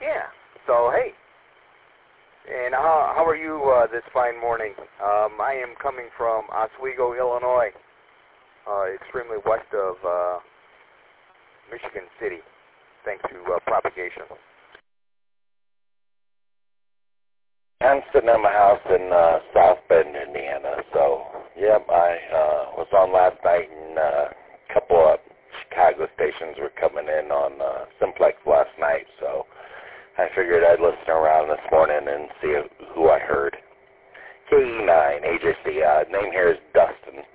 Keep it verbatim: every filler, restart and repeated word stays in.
Yeah. So, hey. And how, how are you uh, this fine morning? Um, I am coming from Oswego, Illinois, uh, extremely west of uh, Michigan City, thanks to uh, propagation. I'm sitting at my house in uh, South Bend, Indiana. So, yep, I uh, was on last night, and uh, a couple of Chicago stations were coming in on uh, Simplex last night. So I figured I'd listen around this morning and see who I heard. K E nine, A J C. Uh, name here is Dustin.